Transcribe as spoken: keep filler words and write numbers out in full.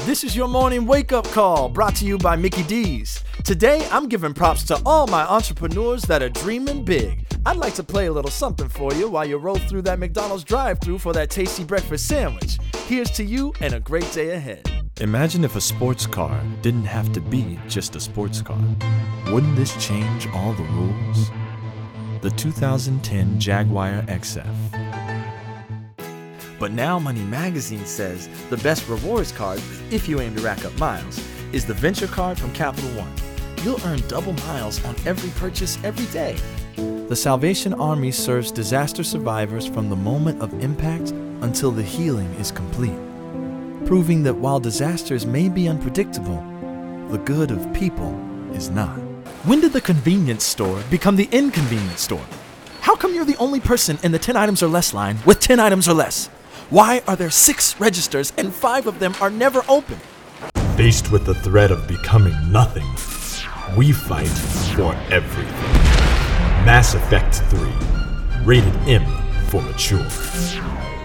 This is your morning wake-up call, brought to you by Mickey D's. Today, I'm giving props to all my entrepreneurs that are dreaming big. I'd like to play a little something for you while you roll through that McDonald's drive-thru for that tasty breakfast sandwich. Here's to you and a great day ahead. Imagine if a sports car didn't have to be just a sports car. Wouldn't this change all the rules? The two thousand ten Jaguar X F. But now Money Magazine says the best rewards card, if you aim to rack up miles, is the Venture Card from Capital One. You'll earn double miles on every purchase every day. The Salvation Army serves disaster survivors from the moment of impact until the healing is complete, proving that while disasters may be unpredictable, the good of people is not. When did the convenience store become the inconvenience store? How come you're the only person in the ten items or less line with ten items or less? Why are there six registers and five of them are never open? Faced with the threat of becoming nothing, we fight for everything. Mass Effect three, rated M for mature.